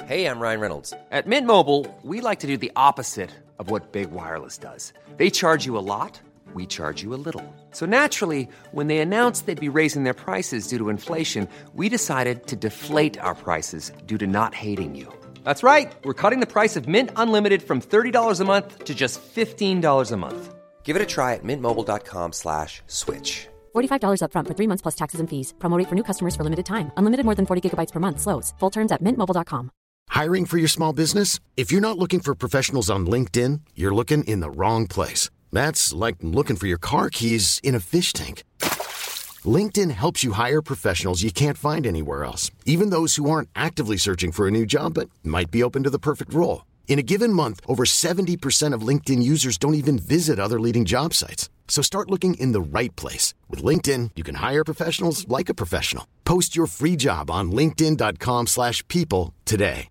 Hey, I'm Ryan Reynolds. At Mint Mobile, we like to do the opposite of what Big Wireless does. They charge you a lot, we charge you a little. So naturally, when they announced they'd be raising their prices due to inflation, we decided to deflate our prices due to not hating you. That's right. We're cutting the price of Mint Unlimited from $30 a month to just $15 a month. Give it a try at mintmobile.com/switch. $45 up front for 3 months plus taxes and fees. Promo rate for new customers for limited time. Unlimited more than 40 gigabytes per month. Slows full terms at mintmobile.com. Hiring for your small business? If you're not looking for professionals on LinkedIn, you're looking in the wrong place. That's like looking for your car keys in a fish tank. LinkedIn helps you hire professionals you can't find anywhere else, even those who aren't actively searching for a new job but might be open to the perfect role. In a given month, over 70% of LinkedIn users don't even visit other leading job sites. So start looking in the right place. With LinkedIn, you can hire professionals like a professional. Post your free job on linkedin.com/people today.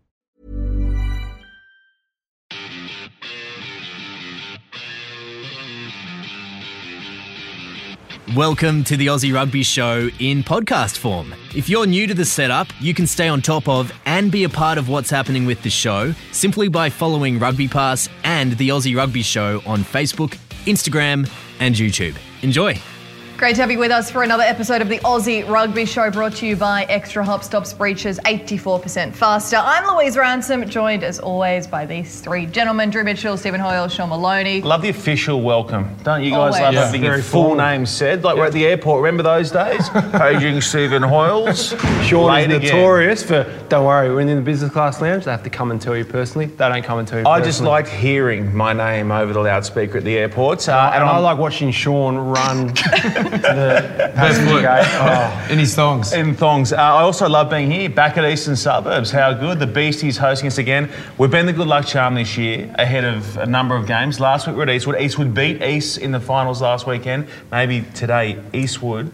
Welcome to the Aussie Rugby Show in podcast form. If you're new to the setup, you can stay on top of and be a part of what's happening with the show simply by following Rugby Pass and the Aussie Rugby Show on Facebook, Instagram and YouTube. Enjoy. Great to have you with us for another episode of the Aussie Rugby Show, brought to you by Extra Hop Stops Breaches, 84% faster. I'm Louise Ransom, joined as always by these three gentlemen: Drew Mitchell, Stephen Hoyle, Sean Maloney. Love the official welcome. Don't you guys Always. love having your full name said? Like we're at the airport. Remember those days? Paging Stephen Hoyles. Sean is notorious for, don't worry, when in the business class lounge, they have to come and tell you personally. They don't come and tell you personally. I just liked hearing my name over the loudspeaker at the airport. And I like watching Sean run to the passenger gate. Oh. In his thongs. In thongs. I also love being here, back at Eastern Suburbs. How good. The Beasties hosting us again. We've been the good luck charm this year, ahead of a number of games. Last week we were at Eastwood. Eastwood beat East in the finals last weekend. Maybe today East will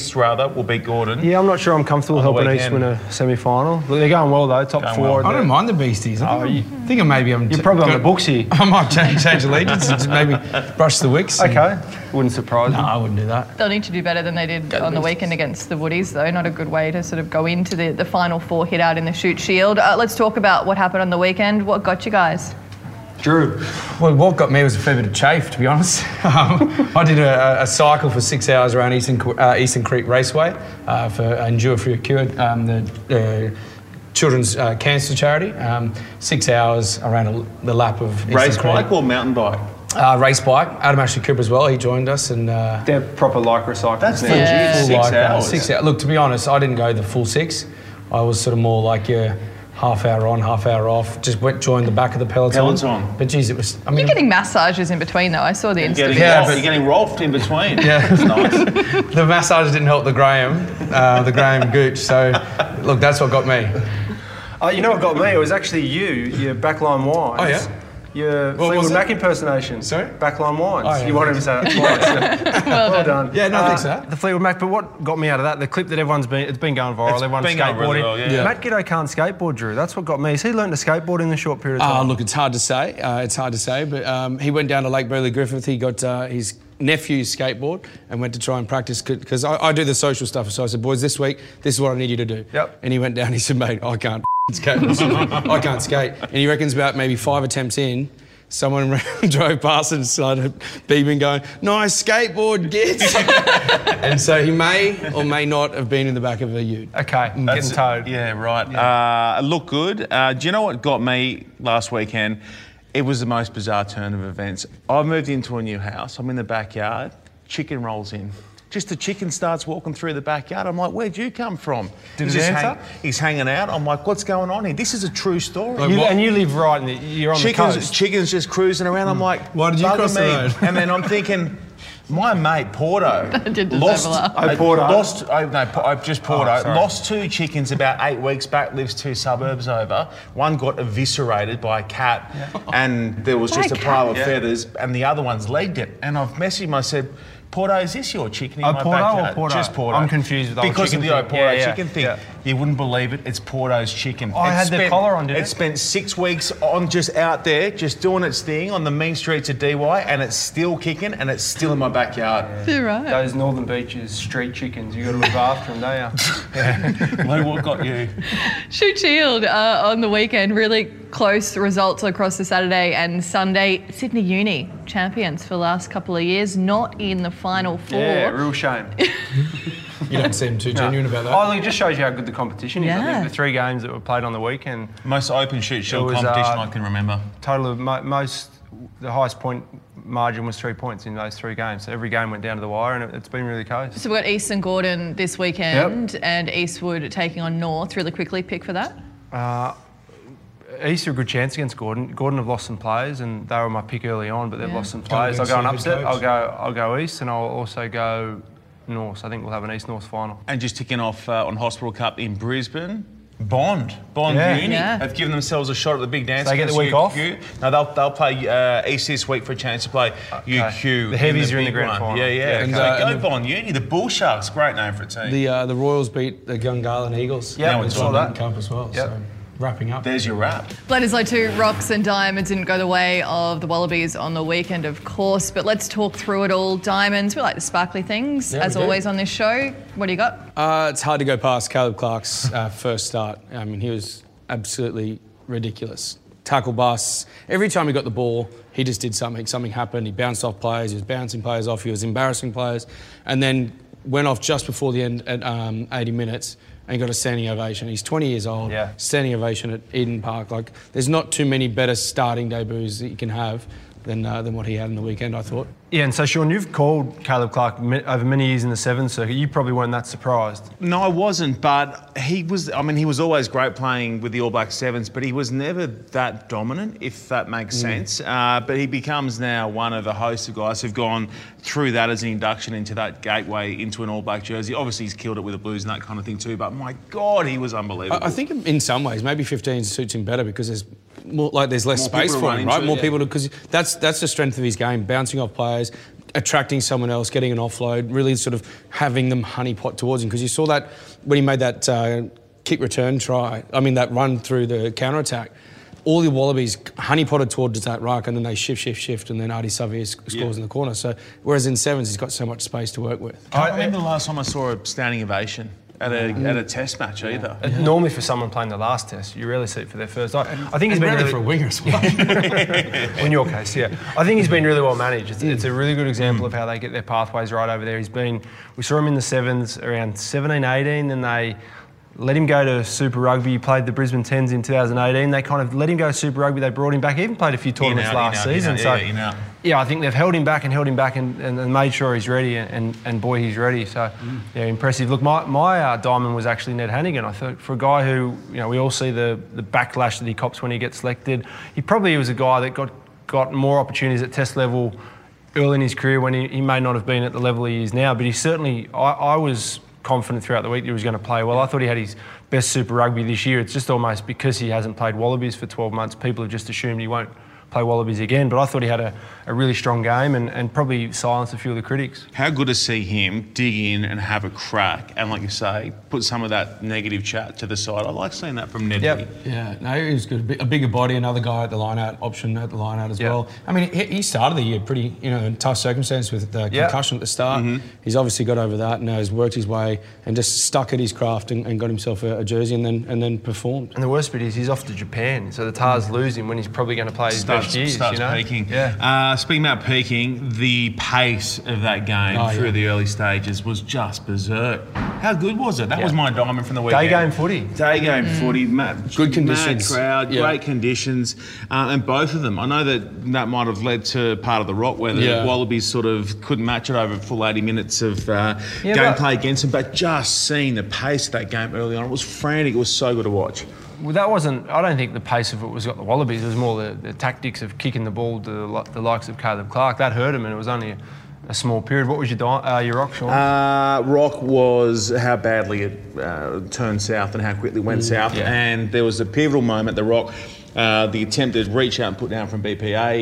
beat Gordon. Yeah, I'm not sure I'm comfortable helping East win a semi-final. They're going well though, top four. I don't mind the Beasties. I think you're probably on the books here. I might change allegiance and just maybe brush the wicks. Okay. Wouldn't surprise me. No, I wouldn't do that. They'll need to do better than they did on the weekend against the Woodies, though. Not a good way to sort of go into the final four hit out in the Shoot Shield. Let's talk about what happened on the weekend. What got you guys? Drew. Well, what got me was a fair bit of chafe, to be honest. I did a cycle for 6 hours around Eastern Creek Raceway for Endure for Your Cure, the children's cancer charity. 6 hours around the lap of race bike or mountain bike? Race bike. Adam Ashley Cooper as well. He joined us and they're proper Lycra cycles. That's full 6 hours. 6 hours. Look, to be honest, I didn't go the full 6. I was sort of more like half hour on, half hour off. Just joined the back of the peloton. But geez, it was. You're getting massages in between though. I saw the Insta video. You're getting rolfed in between. Yeah, that's nice. The massage didn't help the Graham Gooch. So, look, that's what got me. You know what got me? It was actually your Backline Wines. Oh, yeah? Your Fleetwood Mac impersonation. Sorry? Backline Wines. Oh, yeah. You wanted to say that twice. Well done. Yeah, no, thanks for that. The Fleetwood Mac, but what got me out of that, the clip that it's been going viral, everyone's skateboarding. Really well, yeah. Matt Giddo can't skateboard, Drew. That's what got me. Has he learned to skateboard in a short period of time? Look, it's hard to say. But he went down to Lake Burley Griffith. He got his nephew's skateboard and went to try and practice because I do the social stuff. So I said, boys, this week, this is what I need you to do. Yep. And he went down, he said, mate, I can't skate. I can't skate. And he reckons about maybe 5 attempts in, someone drove past and started beeping going, nice skateboard, Gits. And so he may or may not have been in the back of a ute. Okay, getting towed. Yeah, right. Yeah. Look good. Do you know what got me last weekend? It was the most bizarre turn of events. I've moved into a new house. I'm in the backyard. Chicken rolls in. Just the chicken starts walking through the backyard. I'm like, where'd you come from? Did it answer? He's hanging out. I'm like, what's going on here? This is a true story. And you live right you're on the coast. Chickens just cruising around. I'm like, why did you cross the road? And then I'm thinking, my mate Porto lost. Lost 2 chickens about 8 weeks back. Lives 2 suburbs over. One got eviscerated by a cat, and there was just a pile of feathers. And the other one's legged it. And I've messaged him. I said, Porto, is this your chicken in Oh, my Porto backyard? or Porto? Just Porto. I'm confused with the old because chicken of the old thing. Porto Yeah, chicken thing. yeah. You wouldn't believe it. It's Porto's chicken. I had the collar on, didn't it? it? Spent 6 weeks on just out there, just doing its thing on the mean streets of DY, and it's still kicking, and it's still in my backyard. You're right. Those Northern Beaches street chickens, you got to look after them, don't you? Lou, what got you? Shute Shield on the weekend, really close results across the Saturday and Sunday. Sydney Uni champions for the last couple of years, not in the final four. Yeah, real shame. You don't seem too genuine about that. Oh, look, it just shows you how good the competition is. I Yeah. think the 3 games that were played on the weekend, Most open Shute Shield It was, competition I can remember. total of the highest point margin was 3 points in those 3 games. So every game went down to the wire, and it's been really close. So we've got East and Gordon this weekend and Eastwood taking on North. Really quickly, pick for that. East are a good chance against Gordon. Gordon have lost some players, and they were my pick early on, but they've Yeah. lost some players. I'll against go an their upset. head coach. I'll go East, and I'll also go North. So I think we'll have an East-North final. And just ticking off on Hospital Cup in Brisbane. Bond Yeah. Uni Yeah. have given themselves a shot at the big dance. So they get the against week off? UQ. No, they'll play East this week for a chance to play UQ. The heavies are in the big grand one. final. Yeah. Yeah, And, okay. go And the- Bond Uni. The Bull Sharks, great name for a team. The Royals beat the Gungahlin Eagles. Yeah, Now we it's saw on that. Cup as well. Yep. So wrapping up. There's your wrap. Bledisloe 2, Rocks and Diamonds didn't go the way of the Wallabies on the weekend, of course, but let's talk through it all. Diamonds, we like the sparkly things, Yeah, as we do. always on this show. What do you got? It's hard to go past Caleb Clark's first start. I mean, he was absolutely ridiculous. Tackle busts. Every time he got the ball, he just did something. Something happened. He bounced off players. He was bouncing players off. He was embarrassing players. And then went off just before the end at 80 minutes and got a standing ovation. He's 20 years old. Yeah. Standing ovation at Eden Park. Like, there's not too many better starting debuts that you can have than what he had in the weekend, I thought. Yeah, and so Sean, you've called Caleb Clark over many years in the Sevens circuit. You probably weren't that surprised. No, I wasn't, but he was always great playing with the All Black Sevens, but he was never that dominant, if that makes sense. But he becomes now one of a host of guys who've gone through that as an induction into that gateway into an All Black jersey. Obviously, he's killed it with the Blues and that kind of thing too, but my God, he was unbelievable. I think in some ways, maybe 15 suits him better because there's more, like there's less More space people to for run him, into, right? More yeah. people because that's the strength of his game, bouncing off players, attracting someone else, getting an offload, really sort of having them honeypot towards him. Because you saw that when he made that kick return try, that run through the counter attack. All the Wallabies honeypotted towards that ruck, and then they shift, and then Artie Xavier scores in the corner. So, whereas in Sevens, he's got so much space to work with. I can't remember the last time I saw a standing ovation at a test match either. Normally for someone playing the last test, you rarely see it for their first. I think he's been really, for a winger as well. in your case, yeah. I think he's been really well managed. It's a really good example of how they get their pathways right over there. We saw him in the Sevens around 17, 18, then they let him go to Super Rugby. He played the Brisbane Tens in 2018. They kind of let him go to Super Rugby. They brought him back. He even played a few tournaments last season. Yeah, I think they've held him back and made sure he's ready. And boy, he's ready. So, yeah, impressive. Look, my diamond was actually Ned Hannigan. I thought for a guy who, we all see the backlash that he cops when he gets selected. He probably was a guy that got more opportunities at test level early in his career when he may not have been at the level he is now. But he certainly, I was confident throughout the week that he was going to play well. I thought he had his best Super Rugby this year. It's just almost because he hasn't played Wallabies for 12 months, people have just assumed he won't play Wallabies again. But I thought he had a really strong game and probably silenced a few of the critics. How good to see him dig in and have a crack and, like you say, put some of that negative chat to the side. I like seeing that from Ned. Yep. Yeah, no, he was good. A bigger body, another guy at the line-out, option at the line-out as well. He started the year pretty, in tough circumstances with the concussion at the start. He's obviously got over that and now he's worked his way and just stuck at his craft and got himself a jersey and then performed. And the worst bit is he's off to Japan, so the Tars lose him when he's probably going to play his best years. Starts peaking. Yeah. Speaking about peaking, the pace of that game through the early stages was just berserk. How good was it? That was my diamond from the weekend. Day game footy. Day game footy. Good conditions. Mad crowd, great conditions. And both of them. I know that might have led to part of the rock where the Wallabies sort of couldn't match it over a full 80 minutes of gameplay against them. But just seeing the pace of that game early on, it was frantic. It was so good to watch. Well, that wasn't. I don't think the pace of it was got the Wallabies. It was more the tactics of kicking the ball to the likes of Caleb Clark. That hurt him, and it was only a small period. What was your rock, Sean? Rock was how badly it turned south and how quickly it went south. And there was a pivotal moment. The rock, the attempted reach out and put down from BPA.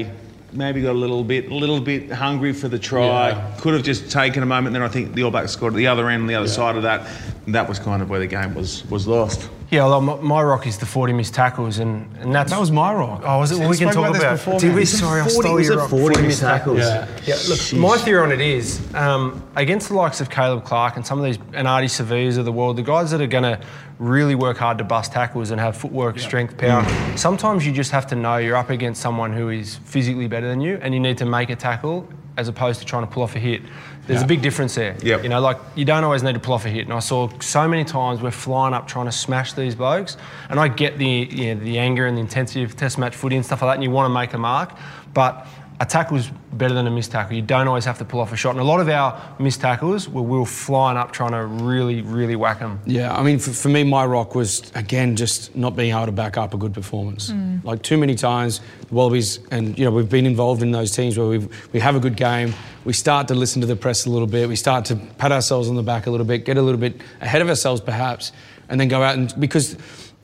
maybe got a little bit hungry for the try. Yeah. Could have just taken a moment. Then I think the All Blacks scored at the other end, on the other side of that. And that was kind of where the game was lost. Yeah, well, my rock is the 40 missed tackles, and that's... That was my rock. Oh, was it? Well, we can talk about it. Did we? Sorry, I stole your rock. 40 missed tackles. Yeah, look, my theory on it is, against the likes of Caleb Clark and some of these, and Artie Sevillas of the world, the guys that are going to really work hard to bust tackles and have footwork, strength, power, sometimes you just have to know you're up against someone who is physically better than you, and you need to make a tackle as opposed to trying to pull off a hit. There's a big difference there. Yep. You know, like, you don't always need to pull off a hit. And I saw so many times we're flying up trying to smash these blokes. And I get the anger and the intensity of test match footy and stuff like that, and you want to make a mark. But a tackle's better than a missed tackle. You don't always have to pull off a shot. And a lot of our missed tackles we were flying up trying to really, really whack them. Yeah, I mean, for me, my rock was, again, just not being able to back up a good performance. Like, too many times, the Wallabies, and, you know, we've been involved in those teams where we have a good game, we start to listen to the press a little bit, we start to pat ourselves on the back a little bit, get a little bit ahead of ourselves perhaps, and then go out and... Because,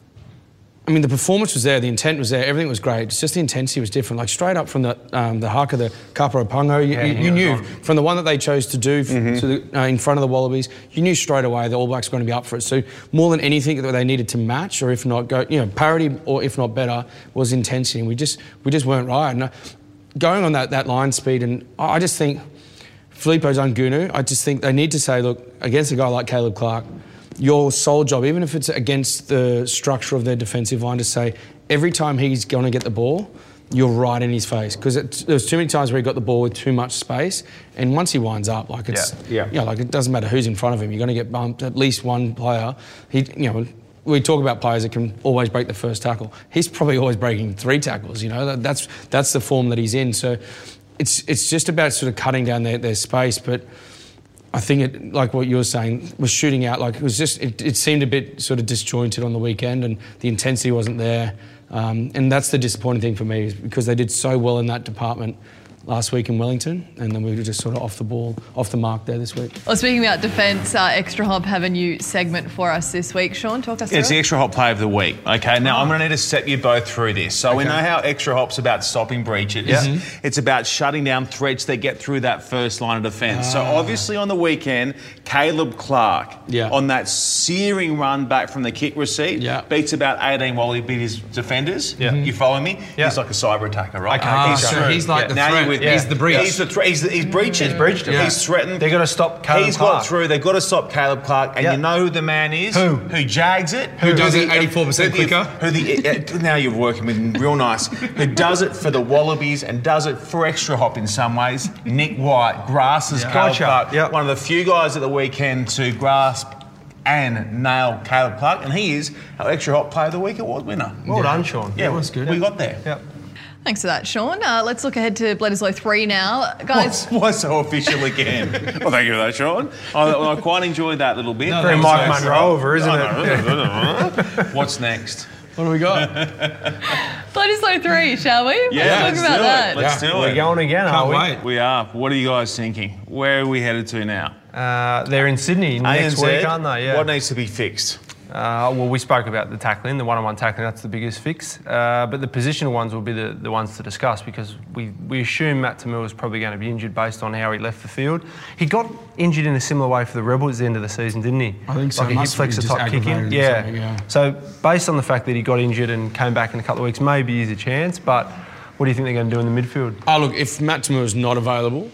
I mean, the performance was there, the intent was there, everything was great. It's just the intensity was different. Like, straight up from the haka, the Kapara Pongo, you knew from the one that they chose to do in front of the Wallabies, you knew straight away the All Blacks were going to be up for it. So more than anything that they needed to match, or if not go, you know, parity, or if not better, was intensity. And we just weren't right. And going on that line speed, and I just think Filippo Zangunu, I just think they need to say, look, against a guy like Caleb Clark, your sole job, even if it's against the structure of their defensive line, to say every time he's going to get the ball, you're right in his face. Because there's too many times where he got the ball with too much space, and once he winds up, like it's, like it doesn't matter who's in front of him, you're going to get bumped. At least one player, we talk about players that can always break the first tackle. He's probably always breaking 3 tackles. You know, that's the form that he's in. So it's just about sort of cutting down their space, but. I think it, like what you were saying, was shooting out. Like, it was just, it seemed a bit sort of disjointed on the weekend, and the intensity wasn't there. And that's the disappointing thing for me, is because they did so well in that department last week in Wellington, and then we were just sort of off the mark there this week. Well, speaking about defence, Extra Hop have a new segment for us this week. Sean, talk us through It's the Extra Hop Play of the Week. Okay, now I'm going to need to step you both through this. So we know how Extra Hop's about stopping breaches. Yeah. It's about shutting down threats that get through that first line of defence. So obviously on the weekend, Caleb Clark, on that searing run back from the kick receipt, beats about 18 Wallabies defenders. You follow me? He's like a cyber attacker, right? Okay, he's like the threat. He's the breach. He's breached. He's breached him. Yeah. He's threatened. They've got to stop Caleb Clark. He's got through. They've got to stop Caleb Clark. And you know who the man is? Who jags it? Who does it 84% quicker? Now you're working with him real nice. Who does it for the Wallabies and does it for Extra Hop in some ways? Nick White grasses Caleb Clark. One of the few guys at the weekend to grasp and nail Caleb Clark. And he is our Extra Hop Player of the Week award winner. Well done, Sean. Yeah, it was good. We got there. Yep. Thanks for that, Sean. Let's look ahead to Bledisloe 3 now. Guys. Why so official again? Well, thank you for that, Sean. I quite enjoyed that little bit. Very Mike Monroe over, isn't it? What's next? What do we got? Bledisloe 3, shall we? Yeah, let's talk about that. Let's do it. We're going again, are we? Wait. We are. What are you guys thinking? Where are we headed to now? They're in Sydney next ANZ, week, aren't they? Yeah. What needs to be fixed? Well, we spoke about the tackling, the one-on-one tackling, that's the biggest fix. But the positional ones will be the ones to discuss, because we assume Matt To'omua is probably going to be injured based on how he left the field. He got injured in a similar way for the Rebels at the end of the season, didn't he? I think so. Like a hip flexor type kick in. Yeah. So based on the fact that he got injured and came back in a couple of weeks, maybe he's a chance. But what do you think they're going to do in the midfield? Oh, look, if Matt To'omua is not available,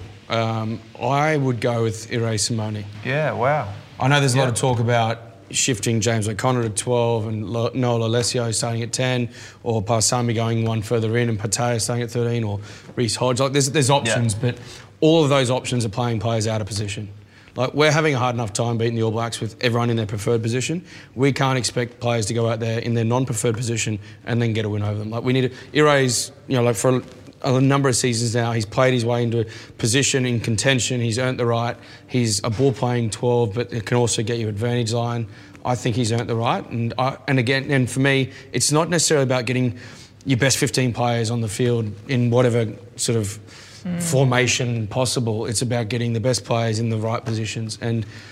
I would go with Irae Simone. Yeah, wow. I know there's a lot of talk about shifting James O'Connor to 12 and Noel Alessio starting at 10, or Paisami going one further in and Patea starting at 13, or Reece Hodge. Like, there's options, but all of those options are playing players out of position. Like, we're having a hard enough time beating the All Blacks with everyone in their preferred position. We can't expect players to go out there in their non-preferred position and then get a win over them. Like, we need to... Irae's, like for a number of seasons now, he's played his way into a position in contention. He's earned the right. He's a ball-playing 12, but it can also get you advantage line. I think he's earned the right. And for me, it's not necessarily about getting your best 15 players on the field in whatever sort of formation possible. It's about getting the best players in the right positions. And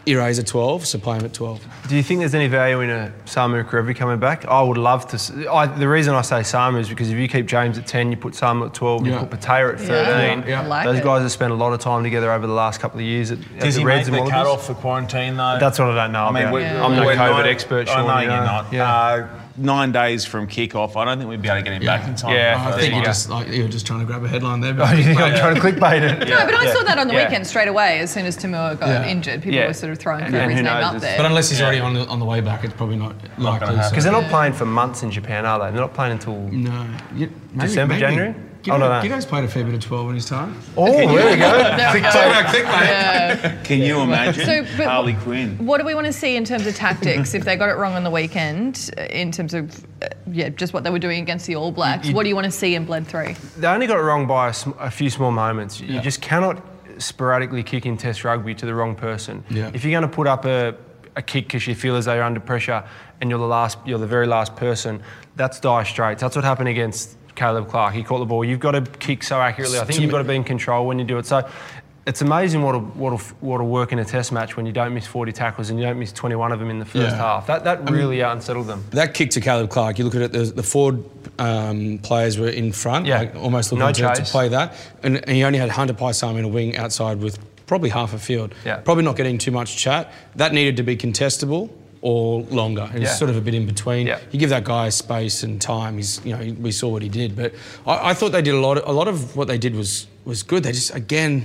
Eraser 12, so play him at 12. Do you think there's any value in a Samu Karevi coming back? I would love to. The reason I say Samu is because if you keep James at 10, you put Samu at 12, you put Patea at 13. I like Those it. guys have spent a lot of time together over the last couple of years. Does he make the cut off for quarantine though? That's what I don't know. I'm no COVID expert. I know Sean, you're not. Yeah. 9 days from kick-off, I don't think we'd be able to get him back in time. I think you're just trying to grab a headline there. You think I'm trying to clickbait it? No, but I saw that on the weekend straight away. As soon as Tamua got injured, people were sort of throwing Karevi's name up there. But unless he's already on the way back, it's probably not likely. Because they're not playing for months in Japan, are they? They're not playing until December, January? Giddo's played a fair bit of 12 in his time. Oh, there we go. Can you imagine but Harley Quinn? What do we want to see in terms of tactics if they got it wrong on the weekend, in terms of just what they were doing against the All Blacks? What do you want to see in Bled 3? They only got it wrong by a few small moments. You just cannot sporadically kick in Test rugby to the wrong person. Yeah. If you're going to put up a kick because you feel as though you're under pressure and you're the very last person, that's dire straits. That's what happened against Caleb Clark. He caught the ball. You've got to kick so accurately. I think you've got to be in control when you do it. So it's amazing what'll work in a test match when you don't miss 40 tackles and you don't miss 21 of them in the first half. That really unsettled them. That kick to Caleb Clark, you look at it, the forward players were in front, almost looking to play that. And he only had Hunter Paisam in a wing outside with probably half a field. Yeah. Probably not getting too much chat. That needed to be contestable or longer. It's sort of a bit in between. Yeah. You give that guy space and time. We saw what he did, but I thought they did a lot of what they did was good. They just again.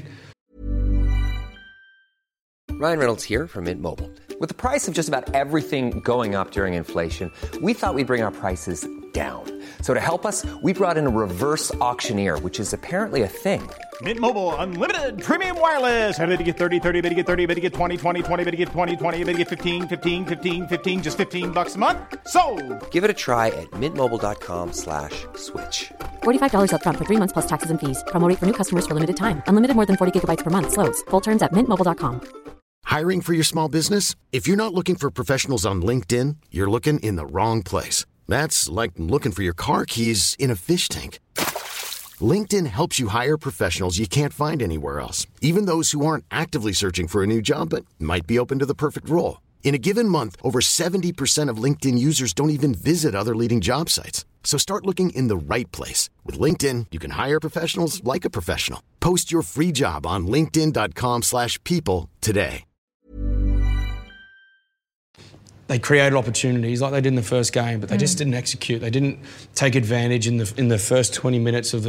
Ryan Reynolds here from Mint Mobile. With the price of just about everything going up during inflation, we thought we'd bring our prices down. So to help us, we brought in a reverse auctioneer, which is apparently a thing. Mint Mobile Unlimited Premium Wireless. How to get 30, 30, bit to get 30, bit to get 20, 20, 20, bit to get 20, 20, bit to get 15, 15, 15, 15, just $15 a month? Sold! Give it a try at mintmobile.com/switch. $45 up front for 3 months plus taxes and fees. Promo rate for new customers for limited time. Unlimited more than 40 gigabytes per month. Slows full terms at mintmobile.com. Hiring for your small business? If you're not looking for professionals on LinkedIn, you're looking in the wrong place. That's like looking for your car keys in a fish tank. LinkedIn helps you hire professionals you can't find anywhere else, even those who aren't actively searching for a new job but might be open to the perfect role. In a given month, over 70% of LinkedIn users don't even visit other leading job sites. So start looking in the right place. With LinkedIn, you can hire professionals like a professional. Post your free job on linkedin.com/people today. They created opportunities like they did in the first game, but they just didn't execute. They didn't take advantage in the first 20 minutes of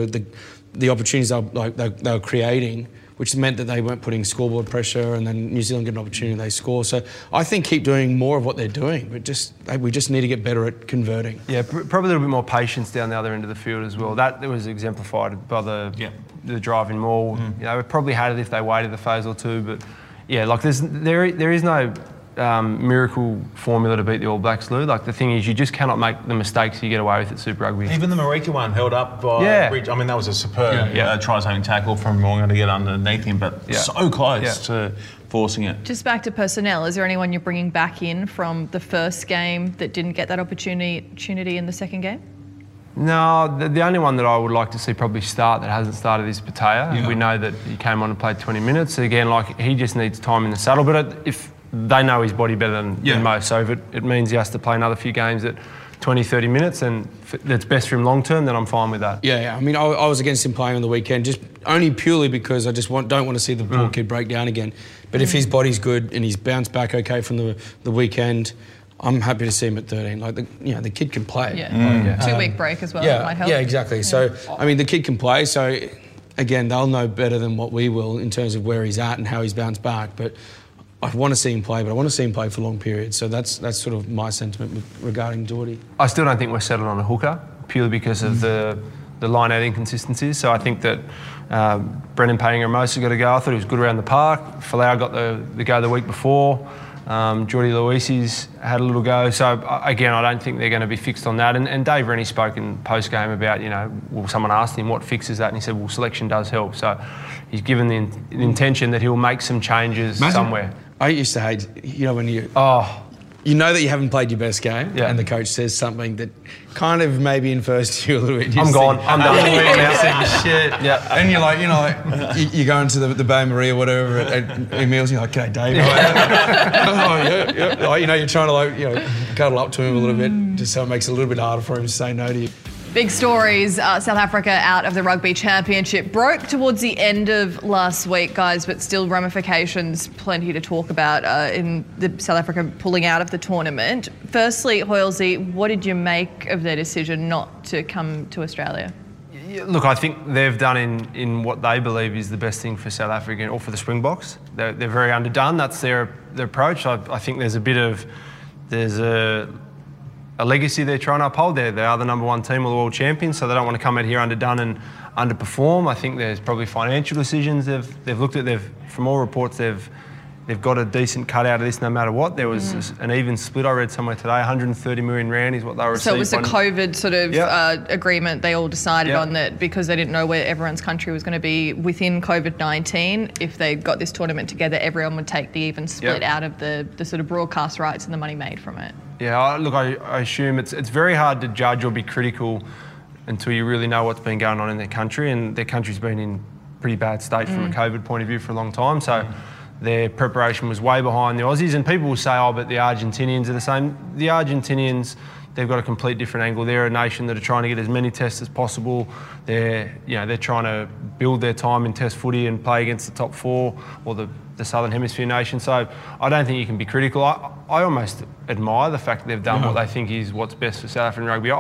the opportunities they were creating, which meant that they weren't putting scoreboard pressure, and then New Zealand get an opportunity, they score. So I think keep doing more of what they're doing, but we just need to get better at converting. Yeah, probably a little bit more patience down the other end of the field as well. That was exemplified by the drive in maul. We probably had it if they waited a phase or two, but there is no miracle formula to beat the All Blacks, Lou. Like, the thing is, you just cannot make the mistakes you get away with at Super Rugby. Even the Marika one held up by Bridge. I mean, that was a superb try-saving tackle from Morgan to get underneath him, but so close to forcing it. Just back to personnel, is there anyone you're bringing back in from the first game that didn't get that opportunity in the second game? No, the only one that I would like to see probably start that hasn't started is Patea. Yeah. We know that he came on and played 20 minutes. Again, he just needs time in the saddle, but if they know his body better than most. So if it means he has to play another few games at 20, 30 minutes and that's best for him long term, then I'm fine with that. Yeah. I mean, I was against him playing on the weekend, just only purely because I just don't want to see the poor kid break down again. But if his body's good and he's bounced back okay from the weekend, I'm happy to see him at 13. The kid can play. Yeah. 2-week break as well. That might help. Yeah, exactly. Yeah. So, I mean, the kid can play. So, again, they'll know better than what we will in terms of where he's at and how he's bounced back. But I want to see him play, but I want to see him play for long periods. So that's sort of my sentiment regarding Geordie. I still don't think we're settled on a hooker, purely because of the line-out inconsistencies. So I think that Brendan Paenga-Amosa got to go. I thought he was good around the park. Folau got the go the week before. Jordi Luisi's had a little go. So, again, I don't think they're going to be fixed on that. And Dave Rennie spoke in post-game about, someone asked him what fixes that, and he said, well, selection does help. So he's given the intention that he'll make some changes somewhere. I used to hate, when you... you know that you haven't played your best game, and the coach says something that kind of maybe infers to you a little bit. I'm gone. I'm done. Shit. Yeah. And you're like, you go into the Bay Marie or whatever at Emil's, and you're like, "G'day, Dave." Like, you're trying to cuddle up to him a little bit, just so it makes it a little bit harder for him to say no to you. Big stories. South Africa out of the Rugby Championship. Broke towards the end of last week, guys, but still ramifications plenty to talk about in the South Africa pulling out of the tournament. Firstly, Hoylesy, what did you make of their decision not to come to Australia? Look, I think they've done in what they believe is the best thing for South Africa or for the Springboks. They're very underdone. That's their approach. I think there's a legacy they're trying to uphold. They are the number one team or the world champions, so they don't want to come out here underdone and underperform. I think there's probably financial decisions they've looked at. From all reports, they've got a decent cut out of this no matter what. There was an even split I read somewhere today. 130 million rand is what they received. So it was a COVID sort of agreement they all decided on, that because they didn't know where everyone's country was going to be within COVID-19, if they got this tournament together, everyone would take the even split out of the sort of broadcast rights and the money made from it. Yeah, look, I assume it's very hard to judge or be critical until you really know what's been going on in their country, and their country's been in pretty bad state from a COVID point of view for a long time. So their preparation was way behind the Aussies, and people will say, but the Argentinians are the same. The Argentinians, they've got a complete different angle. They're a nation that are trying to get as many tests as possible. They're trying to build their time in test footy and play against the top four or the Southern Hemisphere nation. So I don't think you can be critical. I almost admire the fact that they've done what they think is what's best for South African rugby.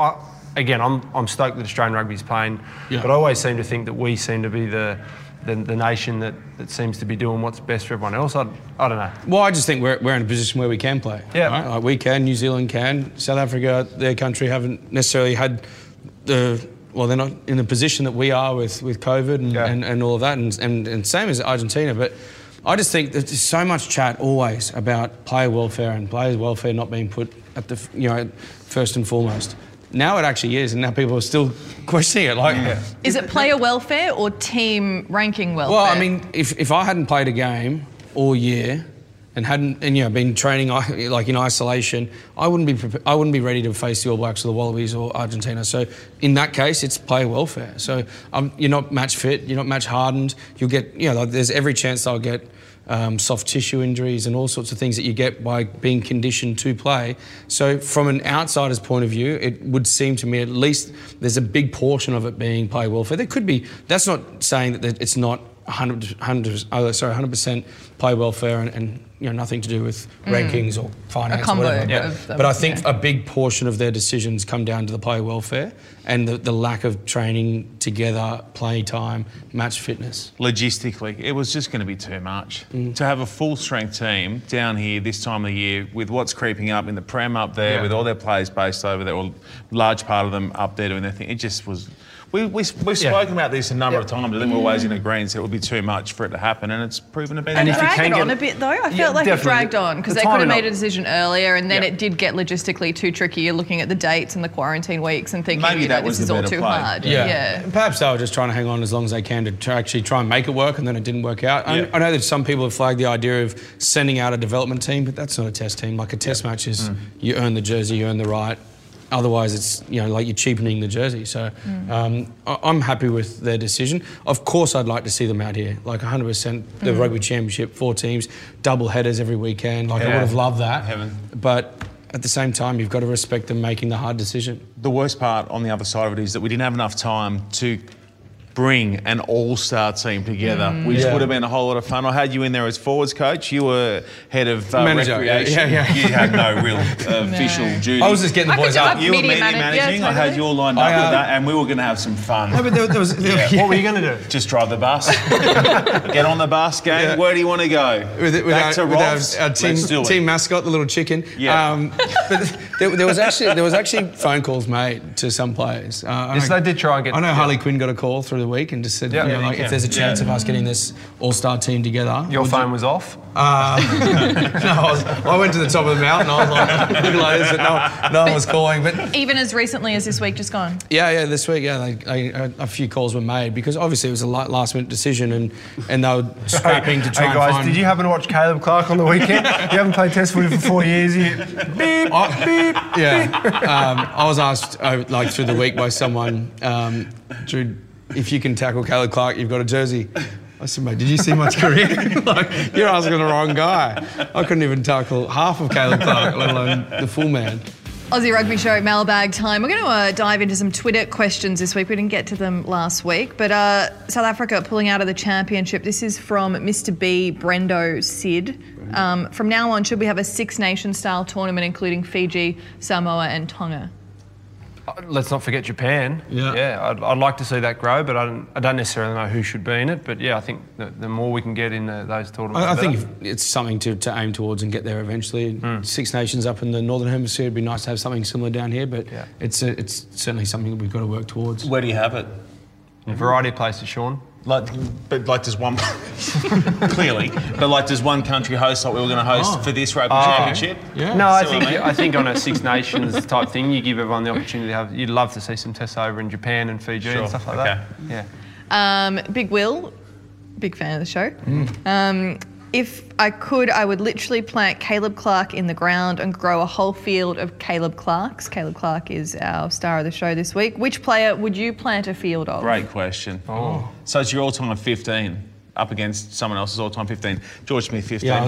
I'm stoked that Australian rugby is playing, but I always seem to think that we seem to be the nation that seems to be doing what's best for everyone else. I don't know. Well, I just think we're in a position where we can play. Yeah. Right? Like we can, New Zealand can. South Africa, their country, haven't necessarily had they're not in the position that we are with COVID and all of that, and same as Argentina. But I just think that there's so much chat always about player welfare and players' welfare not being put at the first and foremost. Now it actually is, and now people are still questioning it. Is it player welfare or team ranking welfare? Well, I mean, if I hadn't played a game all year and been training in isolation, I wouldn't be ready to face the All Blacks or the Wallabies or Argentina. So in that case, it's player welfare. So you're not match fit, you're not match hardened. You'll get there's every chance I'll get soft tissue injuries and all sorts of things that you get by being conditioned to play. So from an outsider's point of view, it would seem to me at least there's a big portion of it being player welfare. There could be. That's not saying that it's not 100% player welfare and nothing to do with rankings or finance or whatever. But I think a big portion of their decisions come down to the player welfare and the lack of training together, play time, match fitness. Logistically, it was just going to be too much. To have a full-strength team down here this time of the year with what's creeping up in the Prem up there, with all their players based over there, or a large part of them up there doing their thing, it just was... We've spoken about this a number of times. I think we're always in agreement that it would be too much for it to happen, and it's proven to be. And it dragged on a bit, though. I felt like it dragged on because they could have made a decision earlier, and then it did get logistically too tricky. You're looking at the dates and the quarantine weeks and thinking, maybe this is all too hard. Yeah. Perhaps they were just trying to hang on as long as they can to actually try and make it work, and then it didn't work out. I know that some people have flagged the idea of sending out a development team, but that's not a test team. Like a test match is you earn the jersey, you earn the right. Otherwise, it's like you're cheapening the jersey. So I'm happy with their decision. Of course, I'd like to see them out here, like 100%. The Rugby Championship, 4 teams, double headers every weekend. I would have loved that. But at the same time, you've got to respect them making the hard decision. The worst part on the other side of it is that we didn't have enough time to bring an all-star team together, which would have been a whole lot of fun. I had you in there as forwards coach. You were head of recreation. You had no real official duty. I was just getting the boys up. You were media managing. I had you all lined up with that, and we were going to have some fun. No, but there was what were you going to do? Just drive the bus. Get on the bus, gang. Where do you want to go? Back to Rob's. Our team mascot, the little chicken. But there was actually phone calls made to some players. Yes, they did try and get... I know Harley Quinn got a call through the week and just said, Yeah, if there's a chance of us getting this all-star team together. Your phone was off? No, I went to the top of the mountain. I was like, look like this, but no one was calling. But Even as recently as this week just gone. yeah, this week, a few calls were made because obviously it was a last-minute decision and they were scrapping to try and guys, find... did you happen to watch Caleb Clark on the weekend? You haven't played Test footy for 4 years yet. Beep, beep. Yeah, I was asked through the week by someone, Drew, if you can tackle Caleb Clark, you've got a jersey. I said, mate, did you see my career? You're asking the wrong guy. I couldn't even tackle half of Caleb Clark, let alone the full man. Aussie Rugby Show mailbag time. We're going to dive into some Twitter questions this week. We didn't get to them last week, but South Africa pulling out of the championship. This is from Mr. B, Brendo Sid. From now on, should we have a Six Nations style tournament including Fiji, Samoa and Tonga? Let's not forget Japan. Yeah, I'd like to see that grow, but I don't necessarily know who should be in it. But yeah, I think the more we can get in those tournaments, I think it's something to aim towards and get there eventually. Six Nations up in the Northern Hemisphere, it'd be nice to have something similar down here, but it's certainly something that we've got to work towards. Where do you have it? In a variety of places, Sean. Does one clearly? But does one country host like we were going to host for this rugby championship? Yeah. No, I think on a Six Nations type thing, you give everyone the opportunity to have. You'd love to see some tests over in Japan and Fiji and stuff like that. Yeah. Big Will, big fan of the show. If I could, I would literally plant Caleb Clark in the ground and grow a whole field of Caleb Clarks. Caleb Clark is our star of the show this week. Which player would you plant a field of? Great question. So it's your all-time 15 up against someone else's all-time 15. George Smith 15. Yeah,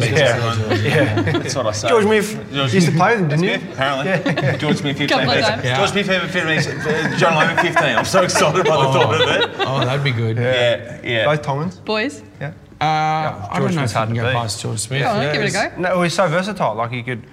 That's what I say. George Smith used to play with him, didn't you? Smith, apparently. George Smith 15. Couple of times. George Smith 15. John Lemon 15. I'm so excited by the thought of it. Oh, that'd be good. Yeah. Both Tongans? Boys? Yeah. I don't know if I hard can to go beat. past George Smith. Go on, give it a go. No, he's so versatile. He could,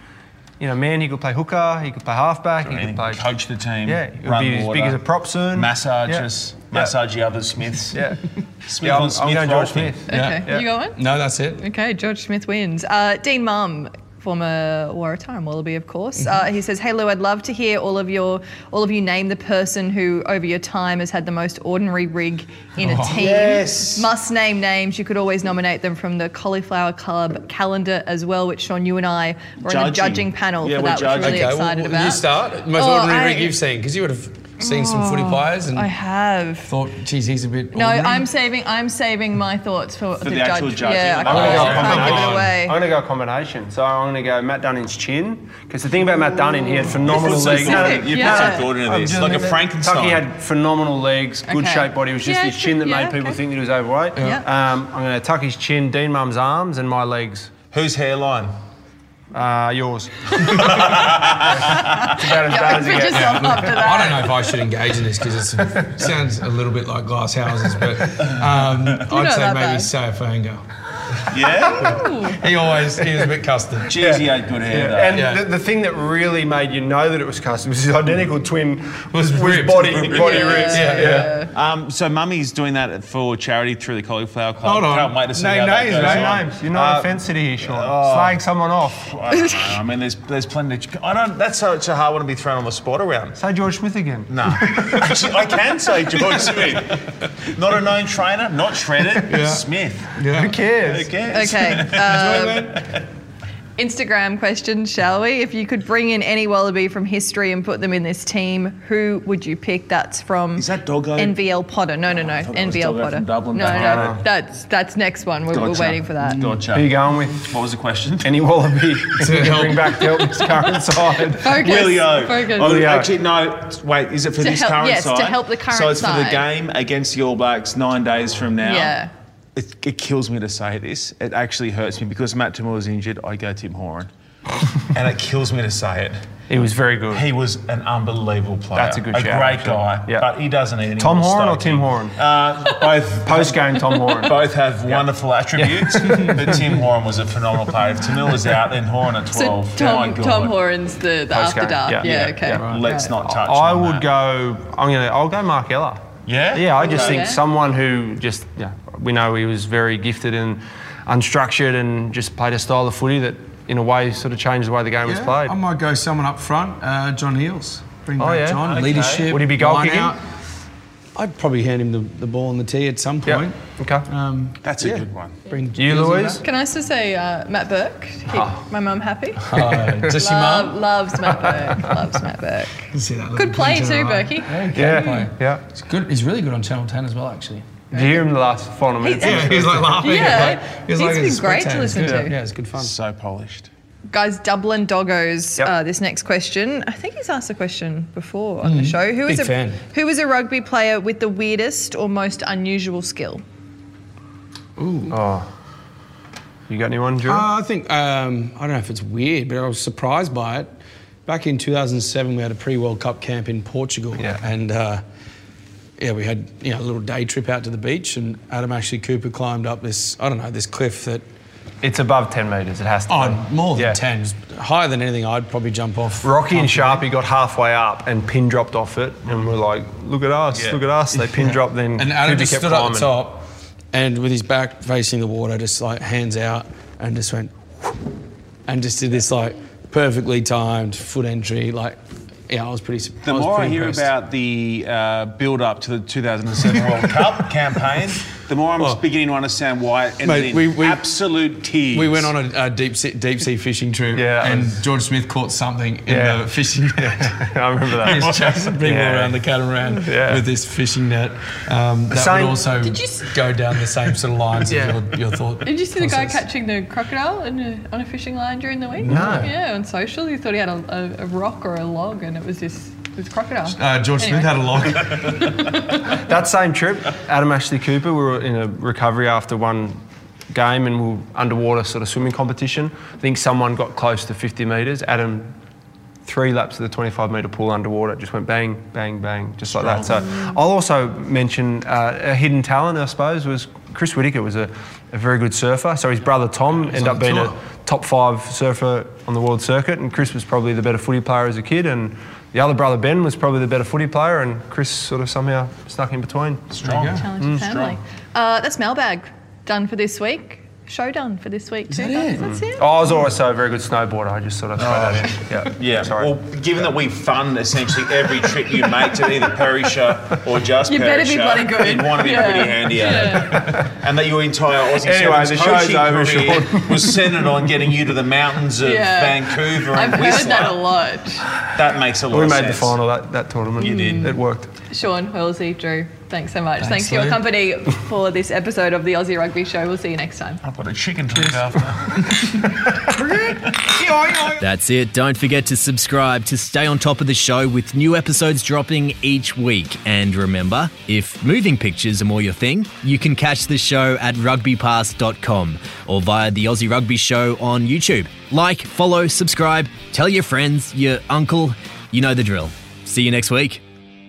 he could play hooker, he could play halfback, he could play... Coach the team. Yeah, he would run be as water, big as a prop soon. Massage us. Massage the other Smiths. Yeah. Smith on Smith. I'm going George role. Smith. Okay, you going? No, that's it. Okay, George Smith wins. Dean Mum, former Waratah and Wallaby, of course. He says, "Hey Lou, I'd love to hear all of you name the person who, over your time, has had the most ordinary rig in a team. Yes. Must name names. You could always nominate them from the Cauliflower Club calendar as well, which Sean, you and I were in the judging panel for that, which we're really excited about. You start. Most ordinary rig you've seen, because you would have seen some footy players and I have thought, geez, he's a bit. No, ordinary. I'm saving my thoughts for the actual judge. judging. Yeah, I'm gonna go I can't give it away. I'm going to go combination. So I'm going to go Matt Dunning's chin, because the thing about Matt Dunning, he had phenomenal legs. You put some thought into this, like a Frankenstein. Tucky had phenomenal legs, good Okay. shaped body. It was just his chin that made people think that he was overweight. Yeah. I'm going to tuck his chin, Dean Mum's arms, and my legs. Whose hairline? Yours. It's about as bad as it Put gets. yourself up to that. I don't know if I should engage in this because it sounds a little bit like glass houses, but I'd say that maybe bad. Saifanga. Yeah? He was a bit custom. Jeez, he had good hair, though. And the thing that really made you know that it was custom was his identical twin Was ripped. body rips. So Mummy's doing that for charity through the Cauliflower Club. Hold on. Can't wait to see Name how that names, goes mate. on. Names. You're not offensive here, Sean. Slaying someone off. I don't know. I mean, there's plenty. That's such a hard one to be thrown on the spot around. Say George Smith again. No. Actually, I can say George Smith. Not a known trainer, not shredded. Smith. Yeah. Who cares? Who cares? Okay. Instagram question, shall we? If you could bring in any Wallaby from history and put them in this team, who would you pick? That's from Is that Doggo? NVL Potter. No. thought that was NVL Doggo Potter. from Dublin. No. That's next one. We're Gotcha. waiting for that. Gotcha. Who are you going with? What was the question? Any Wallaby to bring back to help this current side? Focus. Willio. Focus. Oh, actually, no. Wait, is it for To this help- current yes, to side? help the current So it's for the side. game against the All Blacks 9 days from now. Yeah. It kills me to say this. It actually hurts me because Matt Timor was injured. I go Tim Horan. And it kills me to say it. He was very good. He was an unbelievable player. That's a good shout, great actually. guy. Yeah. But he doesn't need any Tom more Horan or stoking. Tim Horan? Both. Post-game Tom Horan. Both have wonderful attributes, but Tim Horan was a phenomenal player. If Tamil was out, then Horan at 12. So My God. Tom Horan's the after Post-game. dark. Yeah. Okay. Yeah. Let's not touch I on would that. go. I'll go Mark Ella. Yeah? Yeah, I just Okay. think someone who just, we know he was very gifted and unstructured and just played a style of footy that, in a way, sort of changed the way the game was played. I might go someone up front, John Heels. Bring back yeah? John. Okay. Leadership. Would he be goal line kicking? out. I'd probably hand him the ball on the tee at some point. Okay. That's a good one. Bring You, Gilsey Louise? back. Can I also say Matt Burke? Keep my mum happy. Just your mum? Loves Matt Burke. Loves Matt Burke. See that Good play too, Burke. Berkey. Yeah. He's good. He's really good on Channel 10 as well, actually. Did you hear him the last final minutes? He was like laughing. Yeah, He was he's like been a great to spectator. listen It's good. to. Yeah, it's good fun. So polished. Guys, Dublin Doggos, Yep. this next question. I think he's asked a question before on the show. Who Big is fan. Who is a rugby player with the weirdest or most unusual skill? Oh. You got anyone, Drew? I think, I don't know if it's weird, but I was surprised by it. Back in 2007, we had a pre-World Cup camp in Portugal. Yeah. And, we had a little day trip out to the beach, and Adam Ashley Cooper climbed up this cliff that... It's above 10 metres, it has to be. more than Yeah. 10. It's higher than anything I'd probably jump off. Rocky and Sharpie got halfway up and pin dropped off it, and we're like, look at us, look at us. They pin dropped, then And Adam Cooper just kept stood up climbing. the top, and with his back facing the water, just like hands out, and just went, and just did this like perfectly timed foot entry. Like, I was pretty. The more I hear about the build-up to the 2007 World Cup campaign, the more I'm beginning to understand why it ended in absolute tears. We went on a deep sea fishing trip, Yeah, and George Smith caught something in the fishing net. I remember that. He was chasing people Yeah. around the catamaran with this fishing net. That same- would also go down the same sort of lines of your thought. Did you see the guy process. catching the crocodile on a fishing line during the week? No. Yeah, on social. He thought he had a rock or a log, and it was crocodile. George Smith had a log. That same trip, Adam Ashley Cooper, we were in a recovery after one game and we were underwater sort of swimming competition. I think someone got close to 50 metres. Adam, 3 laps of the 25-metre pool underwater, just went bang, bang, bang, just like that. So I'll also mention a hidden talent, I suppose, was Chris Whittaker was a very good surfer. So his brother Tom ended up being a top 5 surfer on the world circuit, and Chris was probably the better footy player as a kid, and the other brother Ben was probably the better footy player, and Chris sort of somehow stuck in between. Strong. Talented family. That's mailbag done for this week. Show done for this week too. That's it. Oh, I was also a very good snowboarder. I just sort of throw that in. Yeah. Sorry. Well, given that we fund essentially every trip you make to either Perisher or just You better be Perisher, bloody good. you'd want to be pretty handy at it. And that your entire Aussie Anyway, Sevens the show's coaching over, career Sean. was centred on getting you to the mountains of Vancouver I've and heard Whistler. that a lot. That makes a lot We of made sense. the final that tournament. You did. It worked. Sean, Halsey, Drew, thanks so much. Thanks for Lou. your company for this episode of the Aussie Rugby Show. We'll see you next time. I've got a chicken to look after. That's it. Don't forget to subscribe to stay on top of the show with new episodes dropping each week. And remember, if moving pictures are more your thing, you can catch the show at rugbypass.com or via the Aussie Rugby Show on YouTube. Like, follow, subscribe, tell your friends, your uncle, you know the drill. See you next week.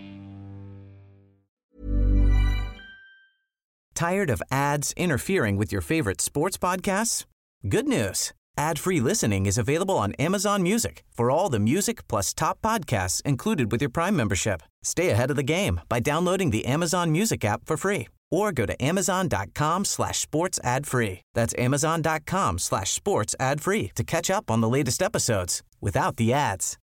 Tired of ads interfering with your favorite sports podcasts? Good news. Ad-free listening is available on Amazon Music for all the music plus top podcasts included with your Prime membership. Stay ahead of the game by downloading the Amazon Music app for free or go to amazon.com/sports ad free. That's amazon.com/sports ad free to catch up on the latest episodes without the ads.